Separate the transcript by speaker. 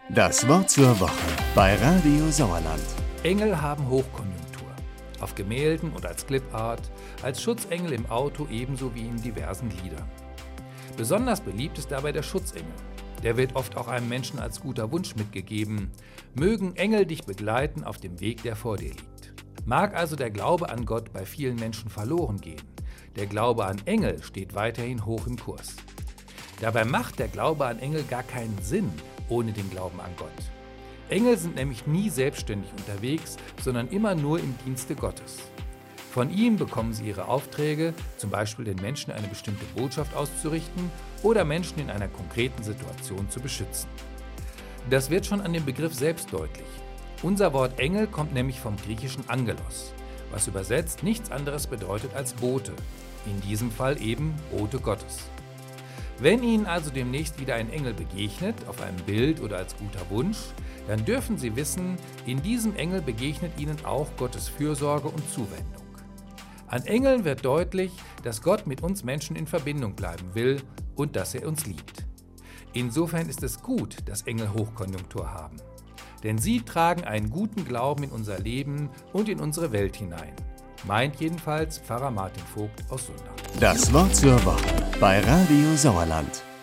Speaker 1: Das Wort zur Woche bei Radio Sauerland.
Speaker 2: Engel haben Hochkonjunktur. Auf Gemälden und als Clipart, als Schutzengel im Auto ebenso wie in diversen Liedern. Besonders beliebt ist dabei der Schutzengel. Der wird oft auch einem Menschen als guter Wunsch mitgegeben. Mögen Engel dich begleiten auf dem Weg, der vor dir liegt. Mag also der Glaube an Gott bei vielen Menschen verloren gehen. Der Glaube an Engel steht weiterhin hoch im Kurs. Dabei macht der Glaube an Engel gar keinen Sinn ohne den Glauben an Gott. Engel sind nämlich nie selbstständig unterwegs, sondern immer nur im Dienste Gottes. Von ihm bekommen sie ihre Aufträge, zum Beispiel den Menschen eine bestimmte Botschaft auszurichten oder Menschen in einer konkreten Situation zu beschützen. Das wird schon an dem Begriff selbst deutlich. Unser Wort Engel kommt nämlich vom griechischen Angelos, was übersetzt nichts anderes bedeutet als Bote, in diesem Fall eben Bote Gottes. Wenn Ihnen also demnächst wieder ein Engel begegnet, auf einem Bild oder als guter Wunsch, dann dürfen Sie wissen, in diesem Engel begegnet Ihnen auch Gottes Fürsorge und Zuwendung. An Engeln wird deutlich, dass Gott mit uns Menschen in Verbindung bleiben will und dass er uns liebt. Insofern ist es gut, dass Engel Hochkonjunktur haben. Denn sie tragen einen guten Glauben in unser Leben und in unsere Welt hinein. Meint jedenfalls Pfarrer Martin Vogt aus Sundach.
Speaker 1: Das Wort zur Woche bei Radio Sauerland.